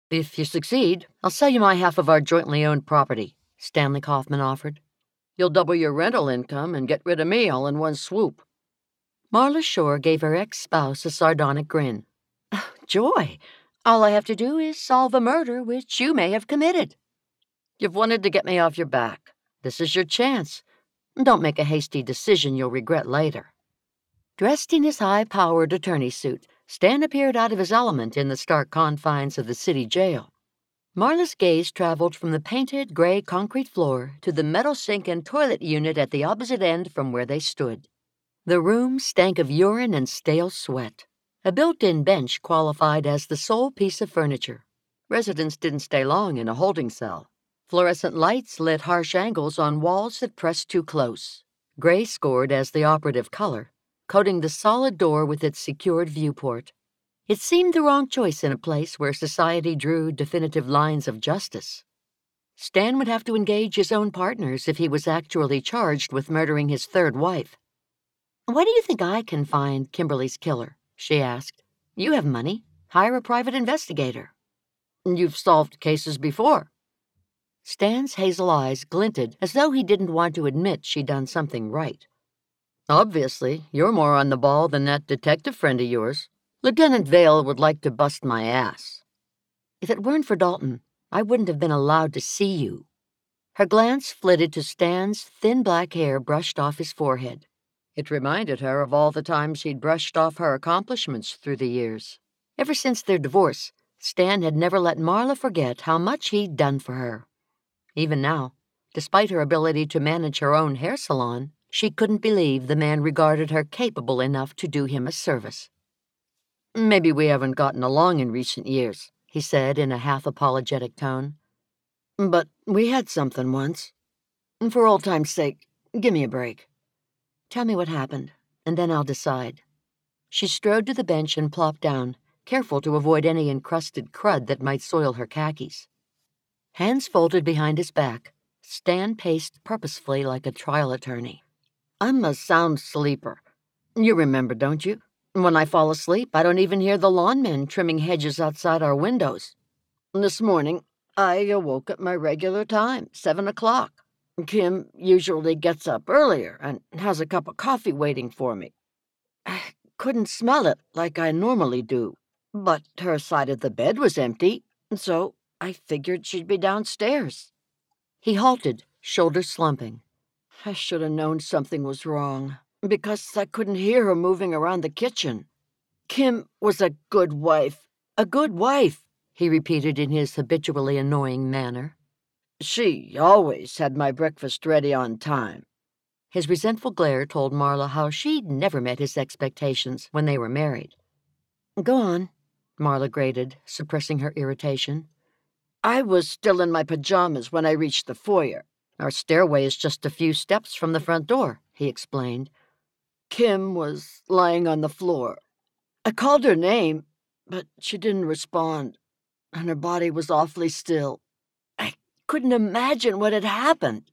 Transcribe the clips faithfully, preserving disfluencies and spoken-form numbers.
If you succeed, I'll sell you my half of our jointly owned property, Stanley Kaufman offered. You'll double your rental income and get rid of me all in one swoop. Marla Shore gave her ex-spouse a sardonic grin. Joy! All I have to do is solve a murder which you may have committed. You've wanted to get me off your back. This is your chance. Don't make a hasty decision you'll regret later. Dressed in his high-powered attorney suit, Stan appeared out of his element in the stark confines of the city jail. Marla's gaze traveled from the painted gray concrete floor to the metal sink and toilet unit at the opposite end from where they stood. The room stank of urine and stale sweat. A built-in bench qualified as the sole piece of furniture. Residents didn't stay long in a holding cell. Fluorescent lights lit harsh angles on walls that pressed too close. Gray scored as the operative color, coating the solid door with its secured viewport. It seemed the wrong choice in a place where society drew definitive lines of justice. Stan would have to engage his own partners if he was actually charged with murdering his third wife. "Why do you think I can find Kimberly's killer?" she asked. "You have money. Hire a private investigator." "You've solved cases before." Stan's hazel eyes glinted as though he didn't want to admit she'd done something right. "Obviously, you're more on the ball than that detective friend of yours. Lieutenant Vale would like to bust my ass." "If it weren't for Dalton, I wouldn't have been allowed to see you." Her glance flitted to Stan's thin black hair brushed off his forehead. It reminded her of all the times he'd brushed off her accomplishments through the years. Ever since their divorce, Stan had never let Marla forget how much he'd done for her. Even now, despite her ability to manage her own hair salon, she couldn't believe the man regarded her capable enough to do him a service. "Maybe we haven't gotten along in recent years," he said in a half-apologetic tone. "But we had something once. For old time's sake, give me a break." "Tell me what happened, and then I'll decide." She strode to the bench and plopped down, careful to avoid any encrusted crud that might soil her khakis. Hands folded behind his back, Stan paced purposefully like a trial attorney. "I'm a sound sleeper. You remember, don't you? When I fall asleep, I don't even hear the lawnmen trimming hedges outside our windows. This morning, I awoke at my regular time, seven o'clock. Kim usually gets up earlier and has a cup of coffee waiting for me. I couldn't smell it like I normally do, but her side of the bed was empty, so I figured she'd be downstairs." He halted, shoulders slumping. I should have known something was wrong, because I couldn't hear her moving around the kitchen. "Kim was a good wife, a good wife," he repeated in his habitually annoying manner. "She always had my breakfast ready on time." His resentful glare told Marla how she'd never met his expectations when they were married. "Go on," Marla grated, suppressing her irritation. "I was still in my pajamas when I reached the foyer. Our stairway is just a few steps from the front door," he explained. "Kim was lying on the floor. I called her name, but she didn't respond, and her body was awfully still. I couldn't imagine what had happened.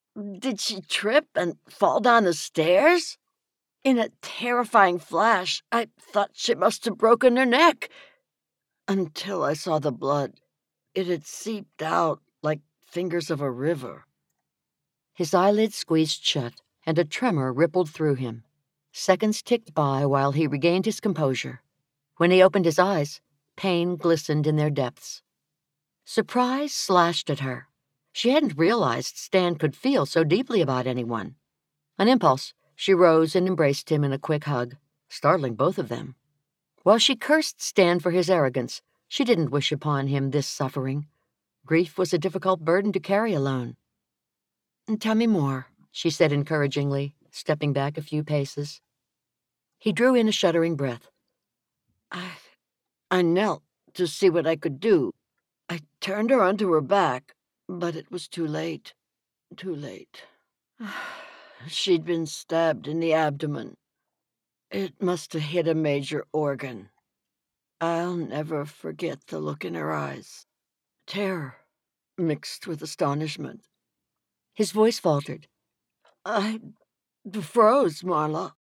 Did she trip and fall down the stairs? In a terrifying flash, I thought she must have broken her neck, until I saw the blood. It had seeped out like fingers of a river." His eyelids squeezed shut, and a tremor rippled through him. Seconds ticked by while he regained his composure. When he opened his eyes, pain glistened in their depths. Surprise slashed at her. She hadn't realized Stan could feel so deeply about anyone. On impulse, she rose and embraced him in a quick hug, startling both of them. While she cursed Stan for his arrogance, she didn't wish upon him this suffering. Grief was a difficult burden to carry alone. "Tell me more," she said encouragingly, stepping back a few paces. He drew in a shuddering breath. I, I knelt to see what I could do. I turned her onto her back, but it was too late. Too late. She'd been stabbed in the abdomen. It must have hit a major organ. I'll never forget the look in her eyes. Terror, mixed with astonishment." His voice faltered. "I froze, Marla.